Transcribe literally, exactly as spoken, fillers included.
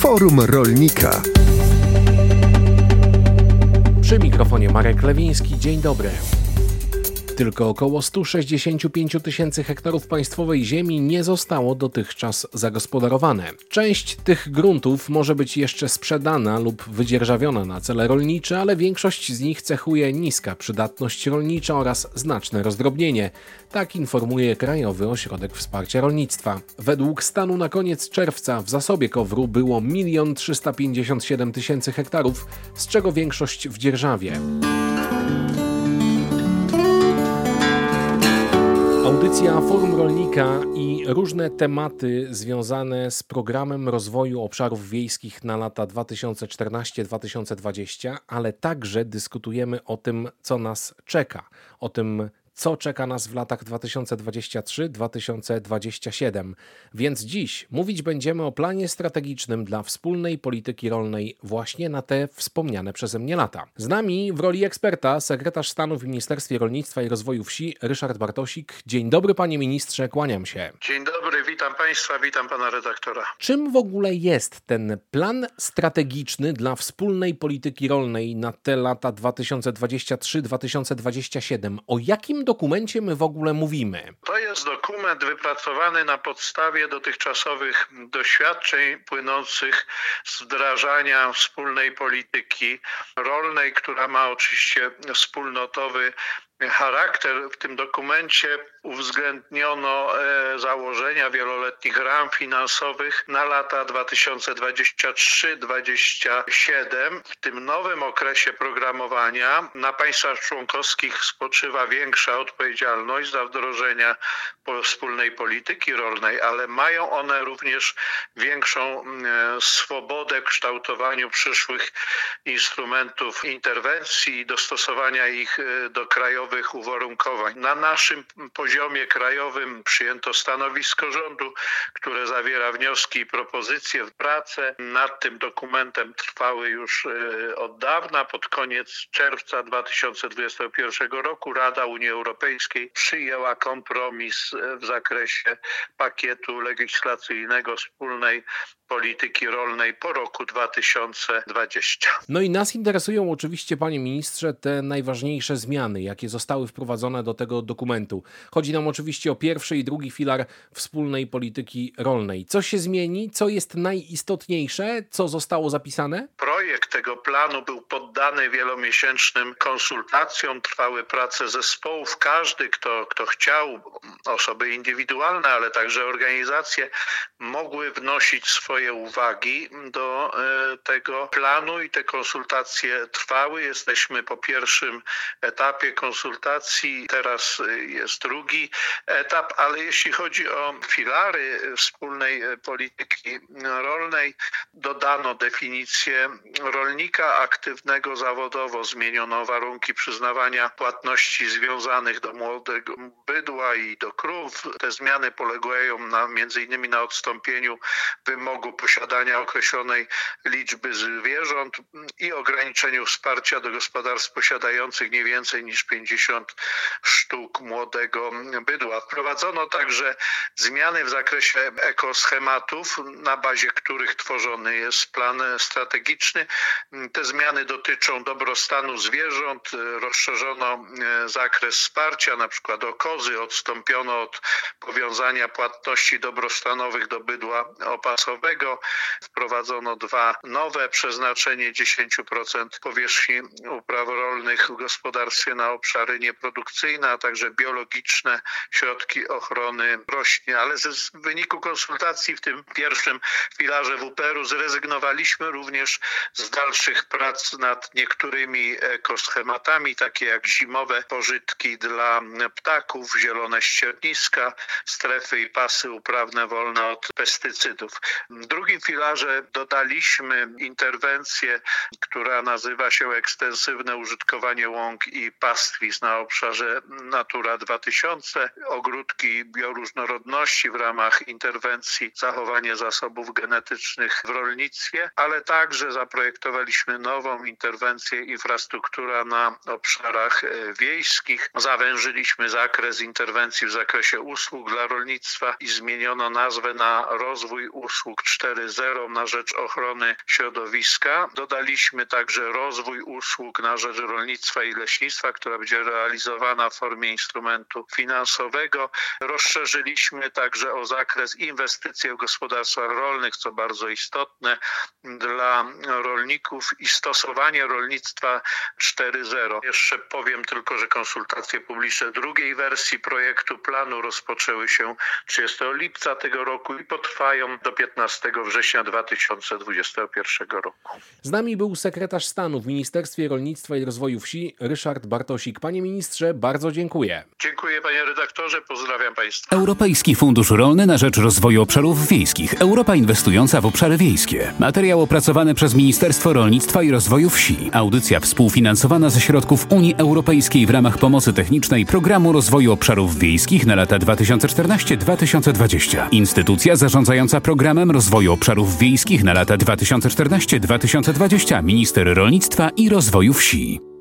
Forum Rolnika. Przy mikrofonie Marek Lewiński. Dzień dobry. Tylko około sto sześćdziesiąt pięć tysięcy hektarów państwowej ziemi nie zostało dotychczas zagospodarowane. Część tych gruntów może być jeszcze sprzedana lub wydzierżawiona na cele rolnicze, ale większość z nich cechuje niska przydatność rolnicza oraz znaczne rozdrobnienie. Tak informuje Krajowy Ośrodek Wsparcia Rolnictwa. Według stanu na koniec czerwca w zasobie KOWR-u było milion trzysta pięćdziesiąt siedem tysięcy hektarów, z czego większość w dzierżawie. Audycja Forum Rolnika i różne tematy związane z programem rozwoju obszarów wiejskich na lata dwa tysiące czternaście do dwa tysiące dwudziestego, ale także dyskutujemy o tym, co nas czeka, o tym, co czeka nas w latach dwa tysiące dwudziestym trzecim do dwa tysiące dwudziestego siódmego. Więc dziś mówić będziemy o planie strategicznym dla wspólnej polityki rolnej właśnie na te wspomniane przeze mnie lata. Z nami w roli eksperta sekretarz stanu w Ministerstwie Rolnictwa i Rozwoju Wsi Ryszard Bartosik. Dzień dobry, panie ministrze, kłaniam się. Dzień dobry, witam państwa, witam pana redaktora. Czym w ogóle jest ten plan strategiczny dla wspólnej polityki rolnej na te lata dwa tysiące dwudziesty trzeci do dwa tysiące dwudziestego siódmego? O jakim dokumencie my w ogóle mówimy? To jest dokument wypracowany na podstawie dotychczasowych doświadczeń płynących z wdrażania wspólnej polityki rolnej, która ma oczywiście wspólnotowy charakter. W tym dokumencie uwzględniono e, założenia wieloletnich ram finansowych na lata dwa tysiące dwudziesty trzeci do dwudziestego siódmego. W tym nowym okresie programowania na państwach członkowskich spoczywa większa odpowiedzialność za wdrożenie wspólnej polityki rolnej, ale mają one również większą e, swobodę w kształtowaniu przyszłych instrumentów interwencji i dostosowania ich e, do krajowych uwarunkowań. Na naszym poziomie krajowym przyjęto stanowisko rządu, które zawiera wnioski i propozycje. Prace nad tym dokumentem trwały już od dawna. Pod koniec czerwca dwa tysiące dwudziestego pierwszego roku Rada Unii Europejskiej przyjęła kompromis w zakresie pakietu legislacyjnego wspólnej polityki rolnej po roku dwa tysiące dwudziestym. No i nas interesują oczywiście, panie ministrze, te najważniejsze zmiany, jakie zostały wprowadzone do tego dokumentu. Chodzi nam oczywiście o pierwszy i drugi filar wspólnej polityki rolnej. Co się zmieni? Co jest najistotniejsze? Co zostało zapisane? Projekt tego planu był poddany wielomiesięcznym konsultacjom, trwały prace zespołów. Każdy, kto, kto chciał, osoby indywidualne, ale także organizacje, mogły wnosić swoje uwagi do e, tego planu i te konsultacje trwały. Jesteśmy po pierwszym etapie konsultacji, teraz jest drugi etap, ale jeśli chodzi o filary wspólnej polityki rolnej, dodano definicję rolnika aktywnego zawodowo, zmieniono warunki przyznawania płatności związanych do młodego bydła i do krów. Te zmiany polegają na, między innymi na odstąpieniu wymogu posiadania określonej liczby zwierząt i ograniczeniu wsparcia do gospodarstw posiadających nie więcej niż pięćdziesiąt sztuk młodego bydła. Wprowadzono także zmiany w zakresie ekoschematów, na bazie których tworzony jest plan strategiczny. Te zmiany dotyczą dobrostanu zwierząt, rozszerzono zakres wsparcia, na przykład o kozy, odstąpiono od powiązania płatności dobrostanowych do bydła opasowego. Wprowadzono dwa nowe, przeznaczenie dziesięć procent powierzchni upraw rolnych w gospodarstwie na obszary nieprodukcyjne, a także biologiczne środki ochrony roślin. Ale z wyniku konsultacji w tym pierwszym filarze W P R-u zrezygnowaliśmy również z dalszych prac nad niektórymi ekoschematami, takie jak zimowe pożytki dla ptaków, zielone ścierniska, strefy i pasy uprawne wolne od pestycydów. W drugim filarze dodaliśmy interwencję, która nazywa się ekstensywne użytkowanie łąk i pastwisk przepis na obszarze Natura dwa tysiące, ogródki bioróżnorodności w ramach interwencji zachowanie zasobów genetycznych w rolnictwie, ale także zaprojektowaliśmy nową interwencję infrastruktura na obszarach wiejskich. Zawężyliśmy zakres interwencji w zakresie usług dla rolnictwa i zmieniono nazwę na rozwój usług cztery zero na rzecz ochrony środowiska. Dodaliśmy także rozwój usług na rzecz rolnictwa i leśnictwa, która będzie realizowana w formie instrumentu finansowego. Rozszerzyliśmy także o zakres inwestycji w gospodarstwach rolnych, co bardzo istotne dla rolników i stosowanie rolnictwa cztery zero. Jeszcze powiem tylko, że konsultacje publiczne drugiej wersji projektu planu rozpoczęły się trzydziestego lipca tego roku i potrwają do piętnastego września dwa tysiące dwudziestego pierwszego roku. Z nami był sekretarz stanu w Ministerstwie Rolnictwa i Rozwoju Wsi Ryszard Bartosik. Panie ministrze, bardzo dziękuję. Dziękuję panie redaktorze, pozdrawiam państwa. Europejski Fundusz Rolny na rzecz Rozwoju Obszarów Wiejskich. Europa inwestująca w obszary wiejskie. Materiał opracowany przez Ministerstwo Rolnictwa i Rozwoju Wsi. Audycja współfinansowana ze środków Unii Europejskiej w ramach pomocy technicznej Programu Rozwoju Obszarów Wiejskich na lata dwa tysiące czternaście do dwa tysiące dwudziestego. Instytucja zarządzająca Programem Rozwoju Obszarów Wiejskich na lata dwa tysiące czternaście do dwa tysiące dwudziestego. Minister Rolnictwa i Rozwoju Wsi.